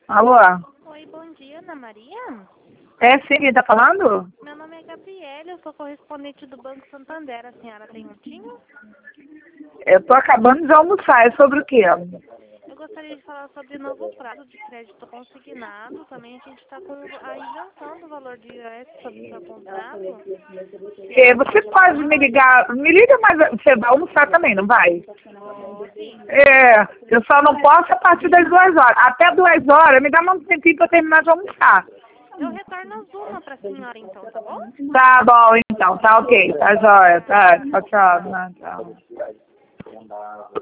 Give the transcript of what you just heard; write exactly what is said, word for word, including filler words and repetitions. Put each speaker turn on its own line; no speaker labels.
Alô?
Oi, bom dia, Ana Maria.
É sim, quem tá falando?
Meu nome é Gabriela, eu sou correspondente do Banco Santander. A senhora tem um tinho?
Eu tô acabando de almoçar, é sobre o quê?
Eu gostaria de falar sobre o novo prazo de crédito consignado. Também a gente está com a isenção do valor de I O S sobre o seu contrato.
É, você pode me ligar, me liga, mas você vai almoçar também, não vai?
Oh, sim.
É, eu só não posso a partir das duas horas. Até duas horas, me dá mais um tempinho pra eu terminar de almoçar.
Eu retorno às uma para a senhora, então, tá bom?
Tá bom, então, tá ok, tá jóia, tá, tchau, tchau, tchau.